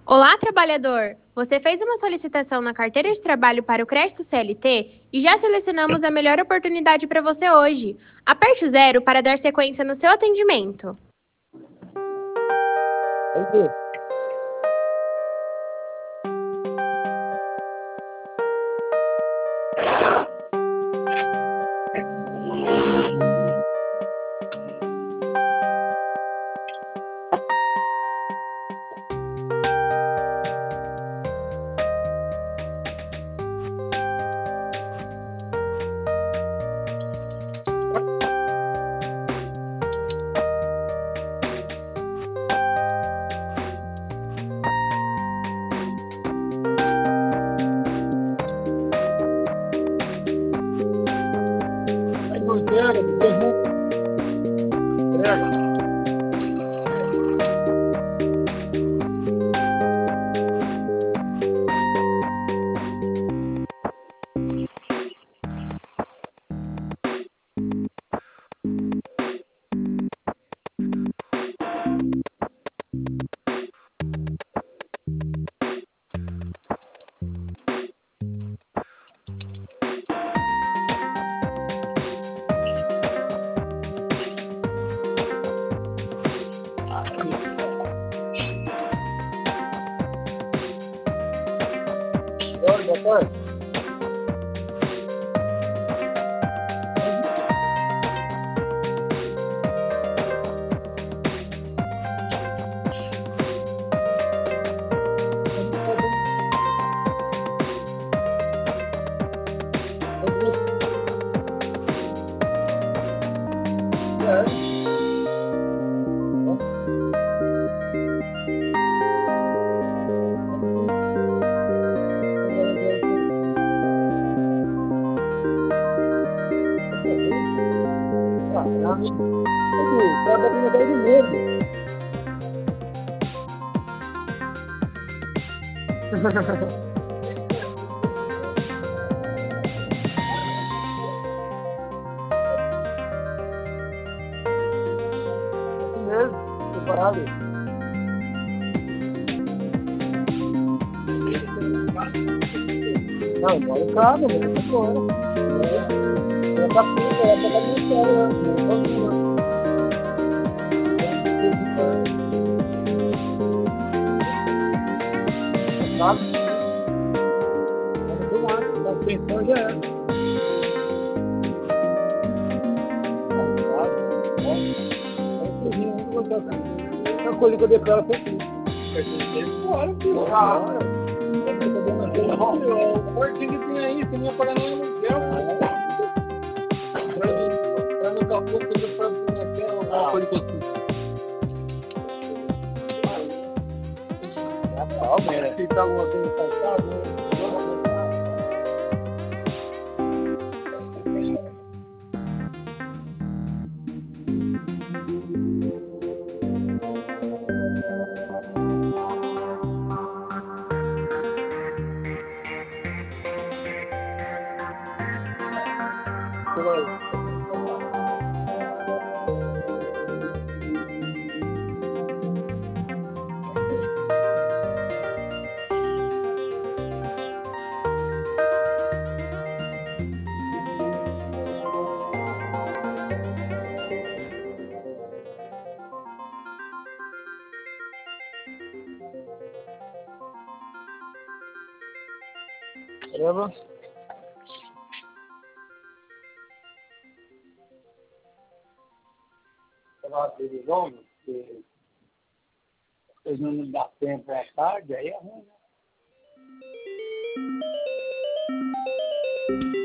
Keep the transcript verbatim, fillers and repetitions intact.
Olá, trabalhador! Você fez uma solicitação na carteira de trabalho para o crédito C L T e já selecionamos a melhor oportunidade para você hoje. Aperte o zero para dar sequência no seu atendimento. Não, agora o carro, não é agora. É pra frente, é pra frente, é pra frente. Vamos lá, dá atenção já é. É uma coisa que eu declaro sempre. Bora, filho. O portinho que tem aí, você não ia pagar nem aluguel, pra no capô, você não pode ter na tela, alguma coisa assim. Calma, é. Se tá alguma coisa faltando, Eva. Ela teve longo, porque vocês não dá tempo à tarde, aí é ruim, né?